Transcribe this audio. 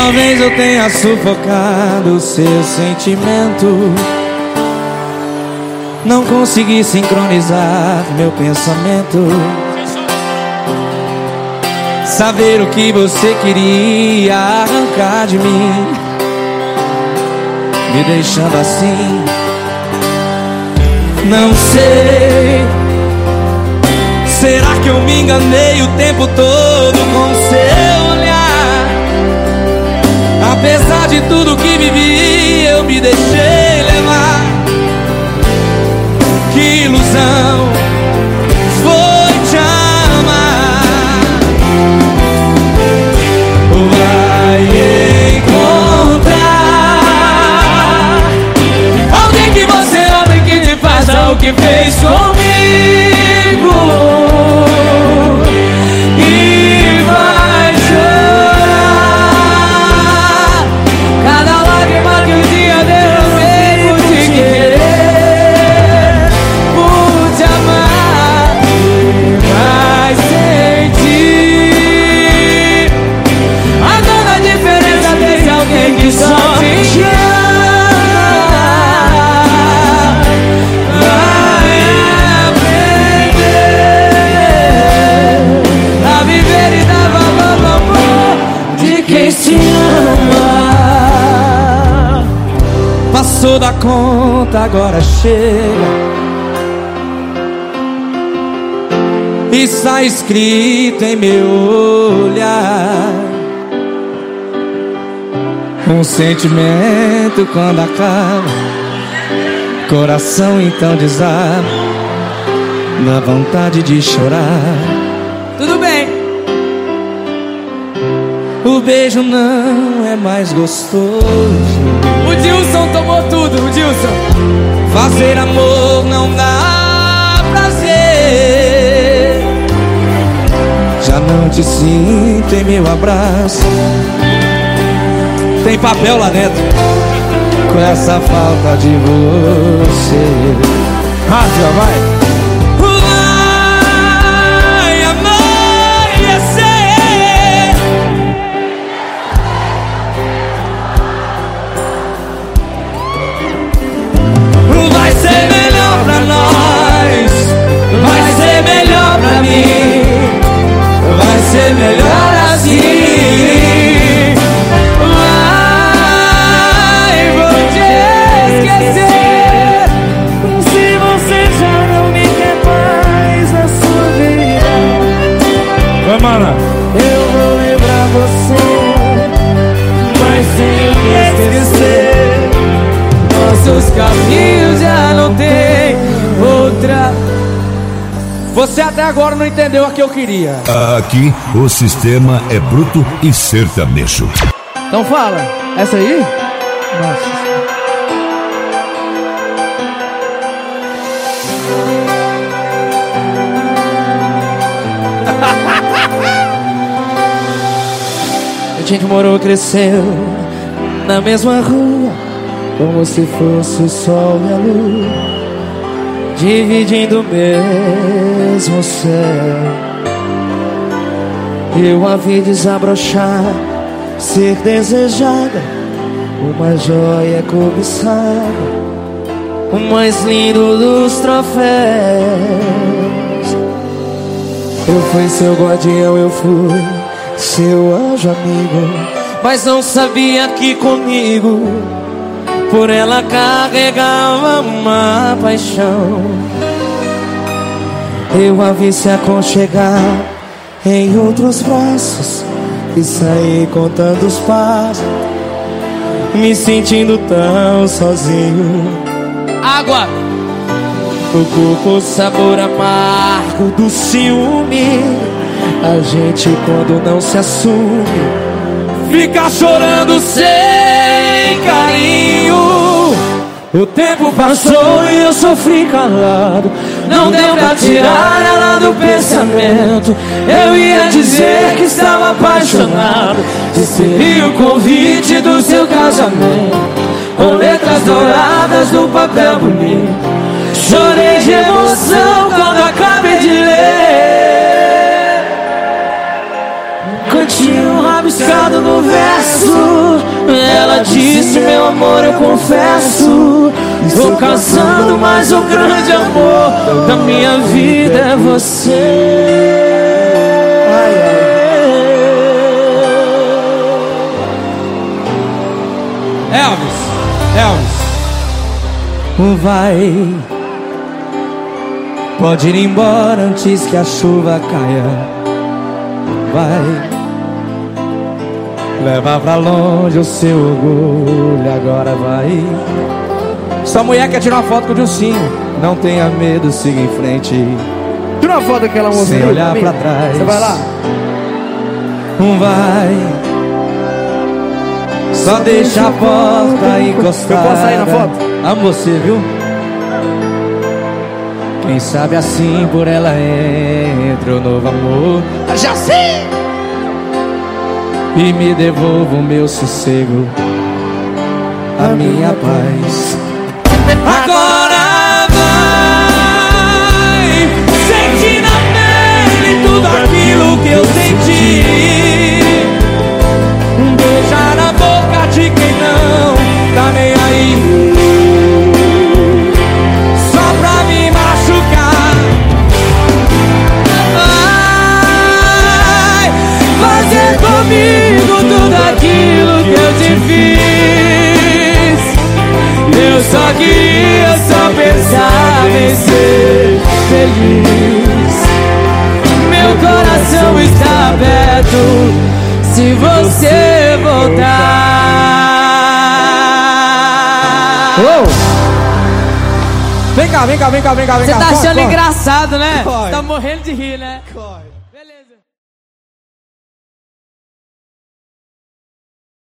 Talvez eu tenha sufocado o seu sentimento. Não consegui sincronizar meu pensamento. Saber o que você queria arrancar de mim, me deixando assim. Não sei, será que eu me enganei o tempo todo com seu olhar? Apesar de tudo que vivi, eu me deixei levar. Que ilusão foi te amar. Vai encontrar alguém que você ama e que te faça o que fez comigo. E vai chorar cada lágrima que um dia derramei por te querer, por te amar. E vai sentir a toda a diferença desse alguém que só te ama. Vai aprender a viver e dar valor ao amor de quem se ama. Passou da conta, agora chega. Está escrito em meu olhar. Um sentimento quando acaba, coração então desaba, dá vontade de chorar. Tudo bem. O beijo não é mais gostoso. O Dilson tomou tudo, o Dilson. Fazer amor não dá prazer. Já não te sinto em meu abraço. Tem papel lá dentro com essa falta de você. Rasga, vai. Vai amanhecer. Vai ser melhor pra nós. Vai ser melhor pra mim. Vai ser melhor assim. Mana, eu vou lembrar você, mas sem esquecer. Nossos caminhos já não tem outra. Você até agora não entendeu a que eu queria. Aqui o sistema é bruto e sertanejo. Então fala, essa aí? Nossa. A gente morou, cresceu na mesma rua, como se fosse o sol e a lua, dividindo o mesmo céu. Eu a vi desabrochar, ser desejada, uma joia cobiçada, o mais lindo dos troféus. Eu fui seu guardião, eu fui seu anjo amigo, mas não sabia que comigo por ela carregava uma paixão. Eu a vi se aconchegar em outros braços e saí contando os passos, me sentindo tão sozinho. Água! O corpo, o sabor amargo do ciúme. A gente quando não se assume fica chorando sem carinho. O tempo passou e eu sofri calado. Não deu pra tirar ela do pensamento. Eu ia dizer que estava apaixonado. Recebi o convite do seu casamento, com letras douradas no papel bonito. Chorei de emoção quando acabei de ler. Um cantinho rabiscado no verso. Ela disse, meu amor, eu confesso, estou cansando, mas o grande amor da minha vida é você. Elvis. Vai, pode ir embora antes que a chuva caia. Vai, leva pra longe o seu orgulho, agora vai. Sua mulher quer tirar uma foto com o Dilcinho. Não tenha medo, siga em frente. Tira uma foto daquela moça sem ali, olhar amigo. pra trás. Você vai lá? Vai, só deixa a porta encostada. Eu posso sair na foto? Amo você, viu? Quem sabe assim por ela entra o novo amor. Já sei! E me devolva o meu sossego, a minha paz. Agora vai, sente na pele tudo aquilo que eu senti. Beijar na boca de quem não tá nem aí, só pra me machucar. Vai fazer comigo tudo aquilo que eu te fiz. Eu só queria pensar em ser feliz. Meu coração está aberto se você voltar. Vem cá. Você tá Corre, achando corre. engraçado, né? Corre. Tá morrendo de rir, né? Corre. Beleza.